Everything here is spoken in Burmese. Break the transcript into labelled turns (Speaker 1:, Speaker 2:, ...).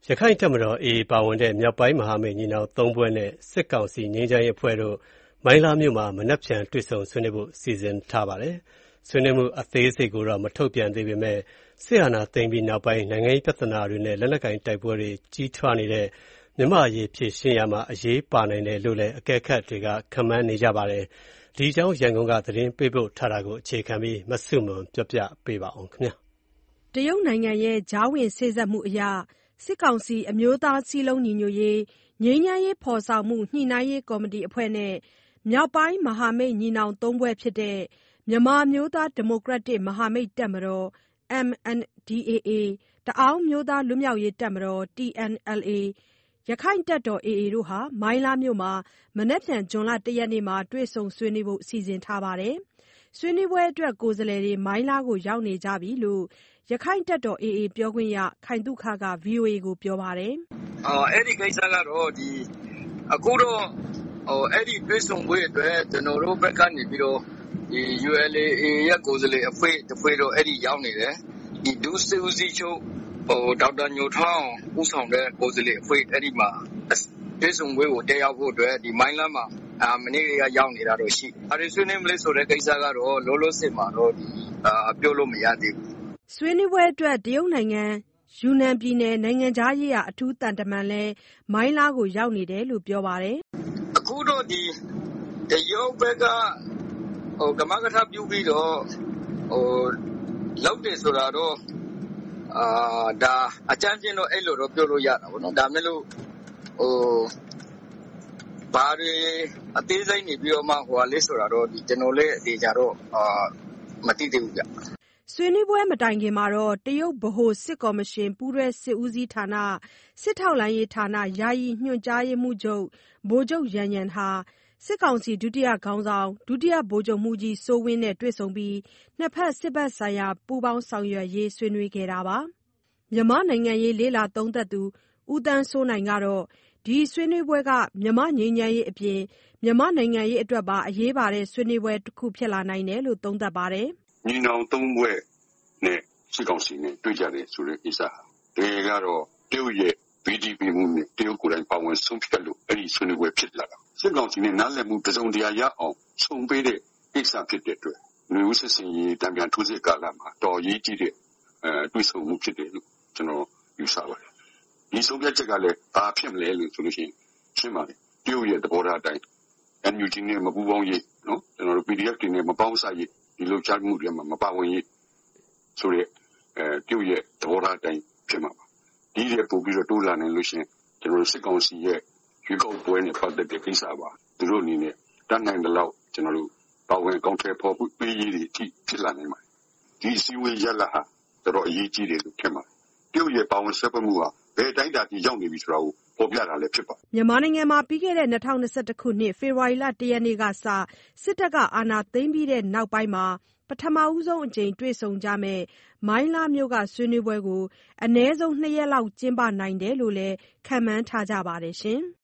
Speaker 1: ရခိုင့်တပ်မတော် AA ပါဝင်တဲ့မြောက်ပိုင်းမဟာမိတ်ညီနောင်သုံးဖွဲ့နဲ့စစ်ကောင်စီငြိမ်းချမ်းရေးအဖွဲ့တို့မိုင်းလားမြို့မှာမနက်ဖြန်တွေ့ဆုံဆွေးနွေးဖို့စီစဉ်ထားပါတယ်။ ဆွေးနွေးမှုအသေးစိတ်ကိုတော့မထုတ်ပြန်သေးပေမဲ့စစ်အာဏာသိမ်းပြီးနောက်ပိုင်းနိုင်ငံရေးပြဿနာတွေနဲ့လက်နက်ကိုင်တိုက်ပွဲတွေကြီးထွားနေတဲ့မြန်မာ့အရေးဖြေရှင်းရာမှာအရေးပါနိုင်တယ်လို့လည်းအကဲခတ်တွေကခန့်မှန်းနေကြပါတယ်။ ဒီအကြောင်းရန်ကုန်ကသတင်းပေးပို့ထားတာကိုအခြေခံပြီးမဆုမွန်ပြောပြပေးပါမယ်
Speaker 2: ။ တရုတ်နိုင်ငံရဲ့ကြားဝင်စေ့စပ်မှုအရစစ်ကောင်စီအမျိုးသားစည်းလုံးညီညွတ်ရေးငြိမ်းချမ်းရေးဖော်ဆောင်မှုညှိနှိုင်းရေးကော်မတီအဖွဲ့နဲ့မြောက်ပိုင်းမဟာမိတ်ညီနောင်သုံးဖွဲ့ဖြစ်တဲ့မြန်မာအမျိုးသားဒီမိုကရက်တစ်မဟာမိတ်တပ်မတော် MNDAA တအာင်းအမျိုးသားလွတ်မြောက်ရေးတပ်မတော် TNLA ရက္ခိုင့်တပ်တော် AA တို့မိုင်းလားမြို့မှာမနက်ဖြန်ဇွန်လ 1 ရက်နေ့မှာတွေ့ဆုံဆွေးနွေးဖို့စီစဉ်ထားပါတယ်။ ဆွေးနွေးပွဲအတွက်ကိုယ်စားလှယ်တွေမိုင်းလားကိုရောက်နေကြပြီလို့ရက္ခိုင့်တပ်တော် AA ပြောခွင့်ရခိုင်သုခက VOA ကိုပြောပါတယ်
Speaker 3: ။ "အဲဒီကိစ္စကတော့အခုတော့အဲဒီတွေ့ဆုံပွဲအတွက်ကျွန်တော်တို့ဘက်ကနေပြီးတော့ULA/AA ရဲ့ကိုယ်စားလှယ်အဖွဲ့တဖွဲ့တော့အဲဒီရောက်နေတယ်။ဒုစစ်ဦးစီးချုပ်ဒေါက်တာညိုထွန်းအောင်ဦးဆောင်တဲ့ကိုယ်စားလှယ်အဖွဲ့အဲဒီမှာတွေ့ဆုံပွဲကိုတက်ရောက်ဖို့အတွက်မိုင်းလားမှာမနေ့ကရောက်နေတာတော့ရှိတယ်။ဘာတွေဆွေးနွေးမလဲဆိုတဲ့ကိစ္စကတော့လောလောဆယ်မှာတော့ပြောလို့မရသေးဘူး
Speaker 2: ။" ဆွေးနွေးပွဲအတွက်တရုတ်နိုင်ငံယူနန်ပြည်နယ်နိုင်ငံခြားရေးရာအထူးသံတမန်လည်းမိုင်းလားကိုရောက်နေတယ်လို့ပြောပါတယ်
Speaker 3: ။ "အခုတော့တရုတ်ဘက်ကကမကထပြုပြီးတော့လုပ်တယ်ဆိုတာတော့ဒါအကြမ်းဖျင်းတော့အဲဒီလိုတော့ပြောလို့ရတာပေါ့နော်။ဒါပေမဲ့လို့ဘာတွေအသေးစိတ်နေပြီးတော့မှလဲဆိုတာတော့ကျွန်တော်လည်းအသေချာတော့မသိသေးဘူးဗျ
Speaker 2: ။ဆွေးနွေးပွဲမတိုင်ခင်မှာတရုတ်ဗဟိုစစ်ကော်မရှင်ပူးတွဲစစ်ဦးစီးဌာနစစ်ထောက်လှမ်းရေးဌာနယာယီညွှန်ကြားရေးမှူးချုပ်ဗိုလ်ချုပ်ယန်ယန်ဟာစစ်ကောင်စီဒုတိယခေါင်းဆောင်ဒုတိယဗိုလ်ချုပ်မှူးကြီးစိုးဝင်းနဲ့တွေ့ဆုံပြီးနှစ်ဘက်စစ်ဘက်ဆိုင်ရာပူးပေါင်းဆောင်ရွက်ရေးဆွေးနွေးခဲ့တာပါ။မြန်မာ့နိုင်ငံရေးလေ့လာသုံးသပ်သူဦးသန်းစိုးနိုင်ကတော့ဒီဆွေးနွေးပွဲကမြန်မာ့ငြိမ်းချမ်းရေးအပြင်မြန်မာ့နိုင်ငံရေးအတွက်ပါအရေးပါတဲ့ဆွေးနွေးပွဲတခုဖြစ်လာနိုင်တယ်လို့သုံးသပ်ပါတယ်
Speaker 4: ။"ညီနောင်သုံးဖွဲ့နဲ့စစ်ကောင်စီနဲ့တွေ့ကြတယ်ဆိုတဲ့ကိစ္စဟာတကယ်ကတော့တရုတ်ရဲ့ဘေးတီးပေးမှုနဲ့တရုတ်ကိုယ်တိုင်ပါဝင်ဆုံးဖြတ်လို့အဲဒီဆွေးနွေးပွဲဖြစ်လာတာ။စစ်ကောင်စီနဲ့နားလည်မှုတစုံတရာရအောင်ဆုံပေးတဲ့ကိစ္စဖြစ်တဲ့အတွက်နွေဦးစစ်ဆင်ရေးတန်ပြန်ထိုးစစ်ကာလမှာတော်ရေးကြီးတဲ့တွေ့ဆုံမှုဖြစ်တယ်လို့ကျွန်တော်ယူဆပါတယ်။ဒီဆုံးဖြတ်ချက်ကလည်းဘာဖြစ်မလဲလို့ဆိုလို့ရှိရင်ရှင်းပါတယ်။တရုတ်ရဲ့သဘောထားအတိုင်း NUG နဲ့မပူးပေါင်းရေးနော်ကျွန်တော်တို့ PDF တွေနဲ့မပေါင်းစပ်ရေးဒီလိုချမှုတွေမှာမပါဝင်ရေးဆိုတဲ့တရုတ်ရဲ့သဘောထားအတိုင်းဖြစ်မှာပါ။ဒီတဲ့ပို့ပြီးတော့တိုးလာနိုင်လို့ရှိရင်ကျွန်တော်တို့စစ်ကောင်စီရဲ့ရွေးကောက်ပွဲနဲ့ပတ်သက်တဲ့ကိစ္စပါသူတို့အနေနဲ့တတ်နိုင်တဲ့လောက်ကျွန်တော်တို့ပါဝင်ကောင်းထည်ဖော်ပေးရေးတွေအထိဖြစ်လာနိုင်ပါတယ်။ဒီအစည်းအဝေးရလဒ်ဟာတော်တော်အရေးကြီးတယ်လို့ထင်ပါတယ်။တရုတ်ရဲ့ပါဝင်ဆွဲဖက်မှုဟာဘယ်တိုင်းတာထိရောက်နေပြီဆိုတာကိုပေါ်ပြတာလည်းဖြစ်ပါတယ်
Speaker 2: ။မြန်မာနိုင်ငံမှာပြီးခဲ့တဲ့2021ခုနှစ်ဖေဖော်ဝါရီလ1ရက်နေ့ကစစစ်တပ်ကအာဏာသိမ်းပြီးတဲ့နောက်ပိုင်းပထမဆုံးအကြိမ်တွေ့ဆုံကြမယ့်မိုင်းလားမြို့ကဆွေးနွေးပွဲကိုအနည်းဆုံး2ရက်လောက်ကျင်းပနိုင်တယ်လို့လည်းခန့်မှန်းထားကြပါတယ်ရှင်။